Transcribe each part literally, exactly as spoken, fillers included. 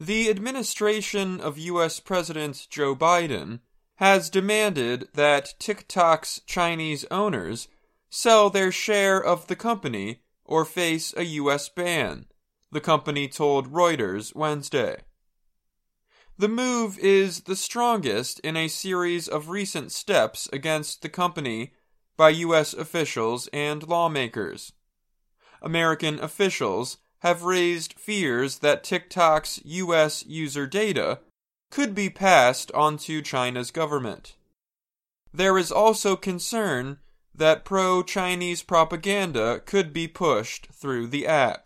The administration of U S President Joe Biden has demanded that TikTok's Chinese owners sell their share of the company or face a U S ban, the company told Reuters Wednesday. The move is the strongest in a series of recent steps against the company by U S officials and lawmakers. American officials have raised fears that TikTok's U S user data could be passed on to China's government. There is also concern that pro-Chinese propaganda could be pushed through the app.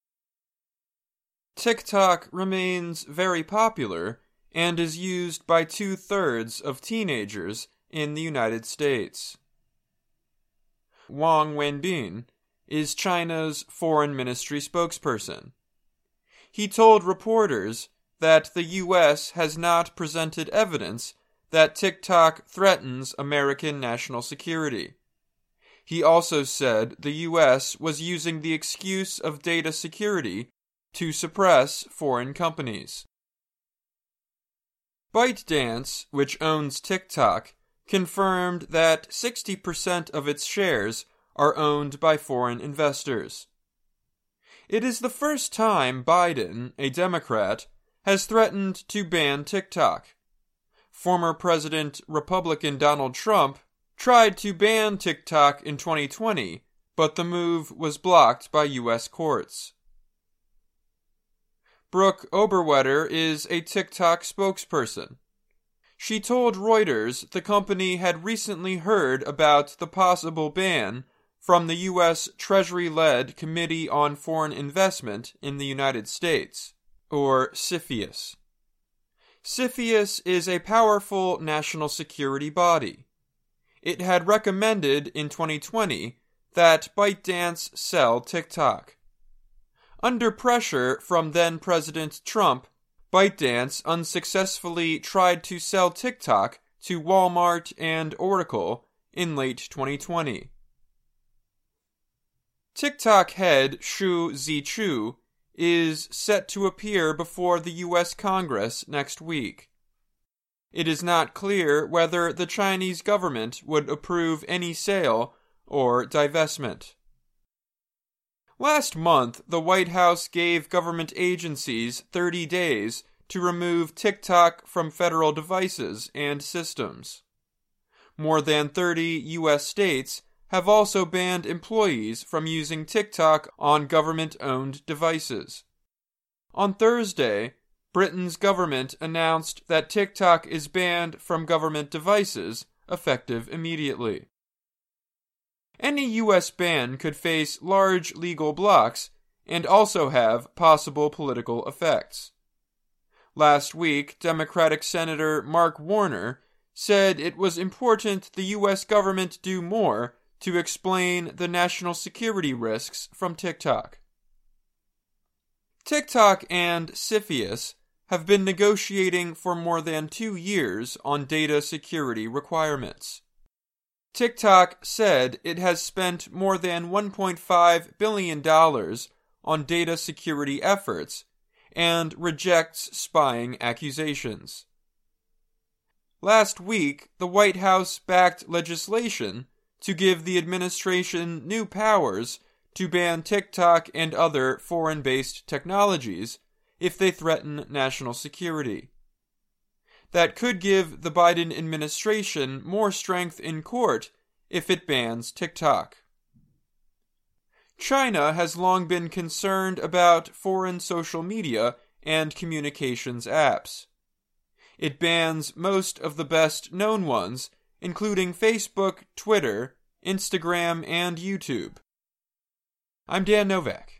TikTok remains very popular and is used by two-thirds of teenagers in the United States. Wang Wenbin is China's foreign ministry spokesperson. He told reporters that the U S has not presented evidence that TikTok threatens American national security. He also said the U S was using the excuse of data security to suppress foreign companies. ByteDance, which owns TikTok, confirmed that sixty percent of its shares are owned by foreign investors. It is the first time Biden, a Democrat, has threatened to ban TikTok. Former President Republican Donald Trump tried to ban TikTok in twenty twenty, but the move was blocked by U S courts. Brooke Oberwetter is a TikTok spokesperson. She told Reuters the company had recently heard about the possible ban from the U S Treasury-led Committee on Foreign Investment in the United States, or CFIUS. CFIUS is a powerful national security body. It had recommended in twenty twenty that ByteDance sell TikTok. Under pressure from then-President Trump, ByteDance unsuccessfully tried to sell TikTok to Walmart and Oracle in late twenty twenty. TikTok head Shou Zichu is set to appear before the U S Congress next week. It is not clear whether the Chinese government would approve any sale or divestment. Last month, the White House gave government agencies thirty days to remove TikTok from federal devices and systems. More than thirty U S states have also banned employees from using TikTok on government-owned devices. On Thursday, Britain's government announced that TikTok is banned from government devices, effective immediately. Any U S ban could face large legal blocks and also have possible political effects. Last week, Democratic Senator Mark Warner said it was important the U S government do more to explain the national security risks from TikTok. TikTok and CFIUS have been negotiating for more than two years on data security requirements. TikTok said it has spent more than one point five billion dollars on data security efforts and rejects spying accusations. Last week, the White House backed legislation to give the administration new powers to ban TikTok and other foreign-based technologies if they threaten national security. That could give the Biden administration more strength in court if it bans TikTok. China has long been concerned about foreign social media and communications apps. It bans most of the best-known ones, including Facebook, Twitter, Instagram, and YouTube. I'm Dan Novak.